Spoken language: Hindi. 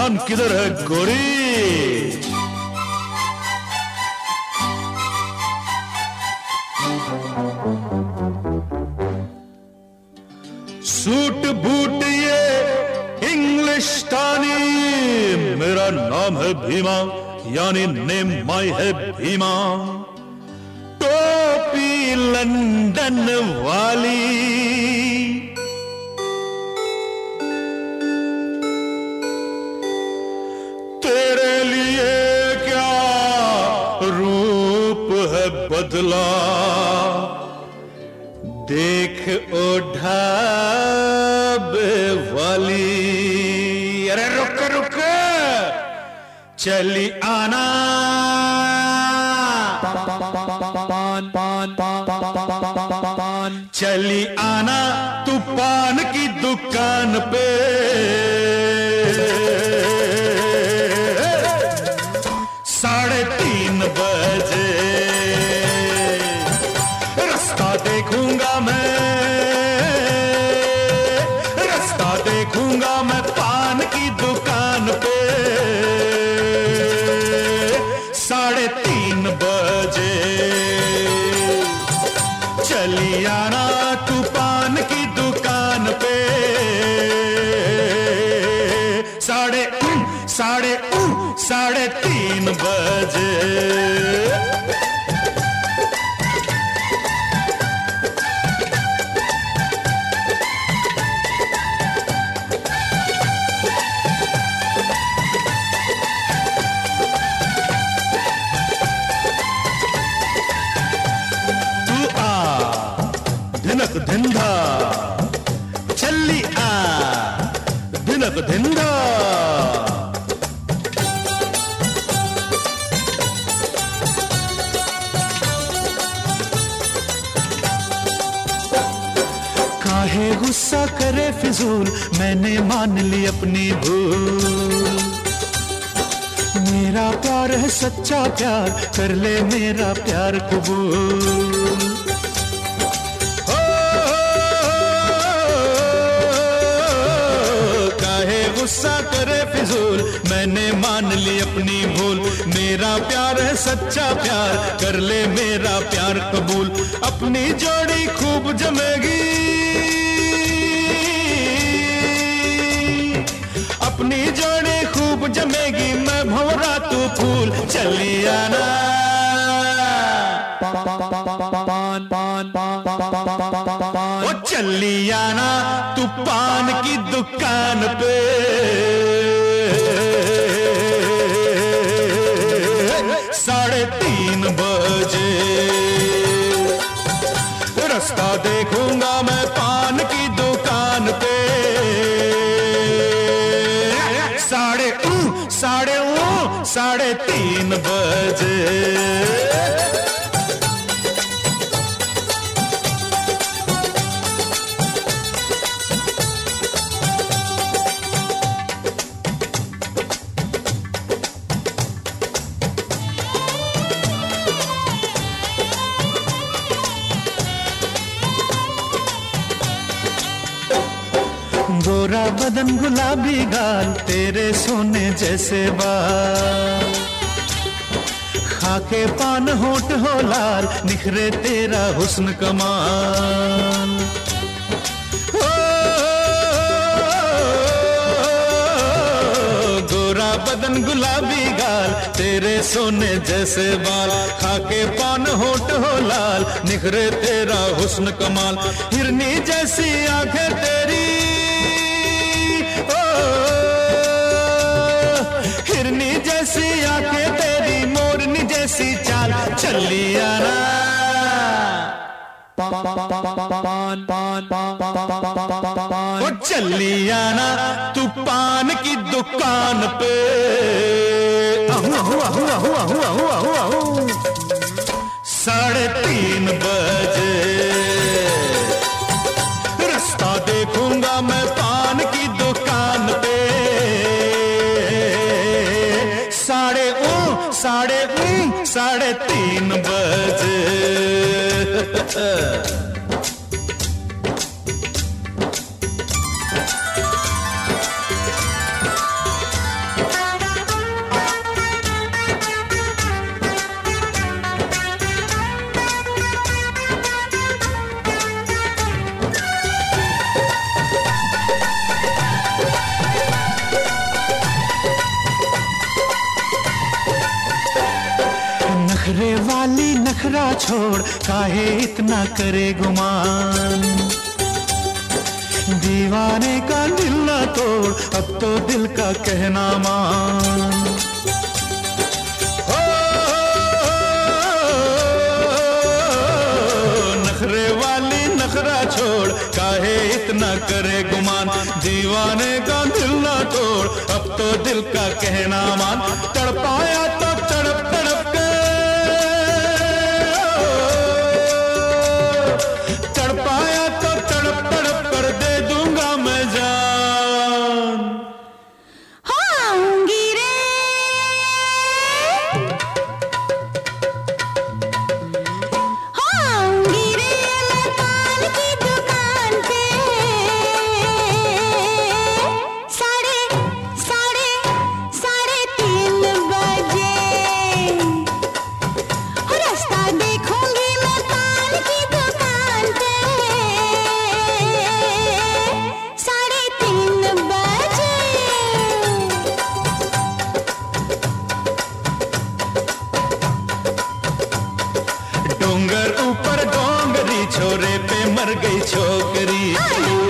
ध्यान किधर है गोरी? सूट बूट ये इंग्लिशतानी, मेरा नाम है भीमा, यानी नेम माई है भीमा। टोपी लंदन वाली, तेरे लिए क्या रूप है बदला, देख ओ ढाबे वाली। अरे रुक रुक, चली आना, चली आना तू पान की दुकान पे। 3:30 बजे रास्ता देखूंगा मैं, रास्ता देखूंगा मैं पान की दुकान पे। 3:30 बजे चली आना तू पान की दुकान पे। 3:30 बजे। धिनक धिंधा चली आ, धिनक धिंधा। काहे गुस्सा करे फिजूल, मैंने मान ली अपनी भूल। मेरा प्यार है सच्चा प्यार, कर ले मेरा प्यार कबूल। गुस्सा करे फिजूल, मैंने मान ली अपनी भूल। मेरा प्यार है सच्चा प्यार, कर ले मेरा प्यार कबूल। अपनी जोड़ी खूब जमेगी, अपनी जोड़ी खूब जमेगी, मैं भंवरा तू फूल। चली आना, ओ चली आना तू पान की दुकान पे। 3:30 बजे रास्ता देखूंगा मैं पान की दुकान पे। 3:30 बजे। गोरा बदन गुलाबी गाल, तेरे सोने जैसे बाल। खाके पान होठ हो लाल, निखरे तेरा हुस्न कमाल। गोरा बदन गुलाबी गाल, तेरे सोने जैसे बाल। खाके पान होठ हो लाल, निखरे तेरा हुस्न कमाल। हिरनी जैसी आंखें तेरी, हिरनी जैसी आंखें तेरी, मोरनी जैसी चाल। चली आना, ओ चली आना तू पान की दुकान पे। 3:30 बजे रास्ता देखूंगा मैं पान की दुकान पे। 3:30 बजे। नखरे वाली नखरा छोड़, काहे इतना करे गुमान। दीवाने का दिल ना तोड़, अब तो दिल का कहना मान। नखरे वाली नखरा छोड़, काहे इतना करे गुमान। दीवाने का दिल ना तोड़, अब तो दिल का कहना मान। तड़पाया तो तड़प तड़प के, तड़पाया तो तड़प तड़प कर दे दूंगा मैं जान। आऊंगी रे, आऊंगी रे मैं पान की दुकान पे। साढ़े साढ़े साढ़े 3 बजे रास्ता देखूंगी मैं पान की दुकान पे। 3:30 बजे। डोंगर ऊपर डोंगरी, छोरे पे मर गई छोकरी।